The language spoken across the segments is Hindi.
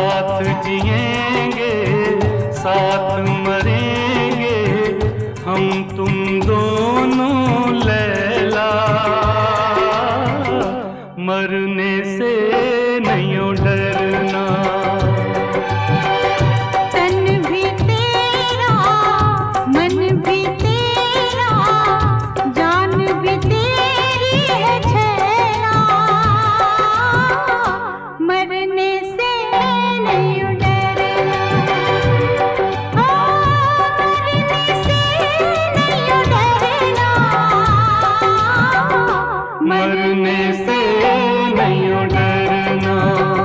साथ जिएंगे साथ मरेंगे हम तुम दोनों लैला, मरने से नहीं डरना। तन भी तेरा मन भी तेरा जान भी तेरी है छैला, मरने से नहीं डरना। मरने से नहीं डरना, मरने से नहीं डरना।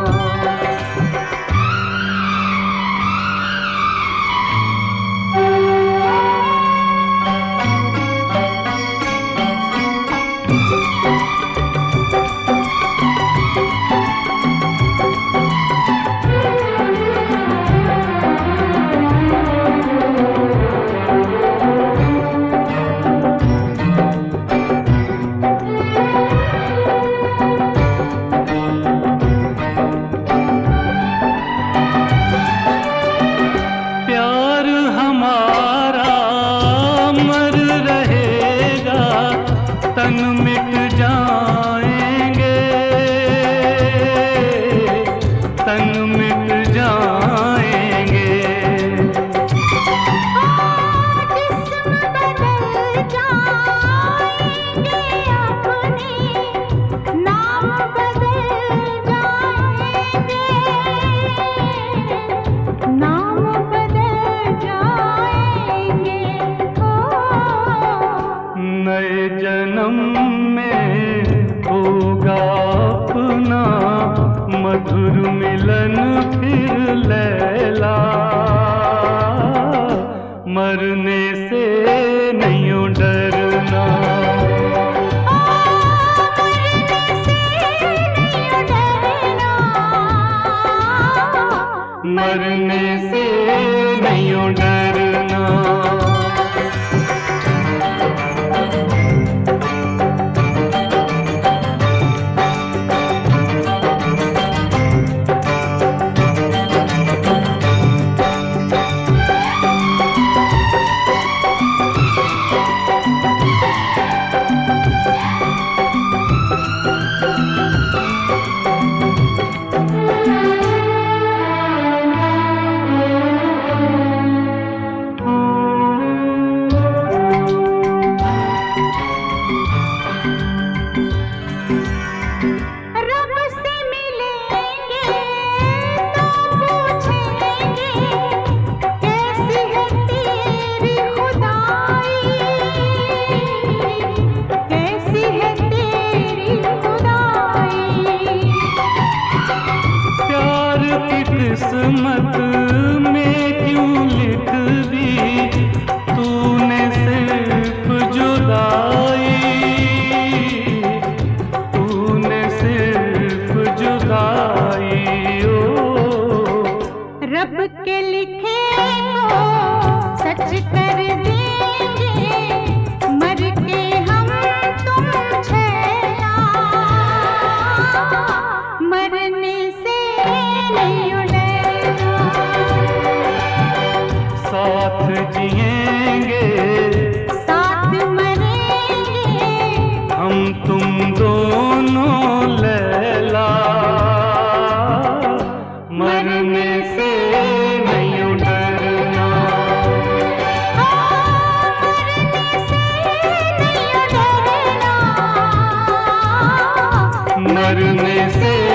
प्यार हमारा अमर रहेगा, तन मिट जाएंगे, तन मिट जाएंगे। जिस्म बदल जाएंगे अपने, नाम बदल जाएंगे, नाम बदल जाएंगे। नए जन्म में होगा अपना मधुर मिलन फिर लैला, मरने से नहीं डरना। मरने से नहीं डरना, मरने से नहीं डरना। रब से मिलेंगे तो पूछेंगे कैसी है तेरी खुदाई, कैसी है तेरी खुदाई। प्यार की किस्मत में क्यों लिख दी तूने सिर्फ जुदाई, तूने सिर्फ जुदाई। ओ रब के लिखे को सच कर देंगे, मर के हम तुम छैला, मरने से नहीं डरना। साथ जिएंगे साथ मरेंगे हम तुम दोनों लैला, मरने से नहीं डरना। मरने से नहीं डरना, मरने से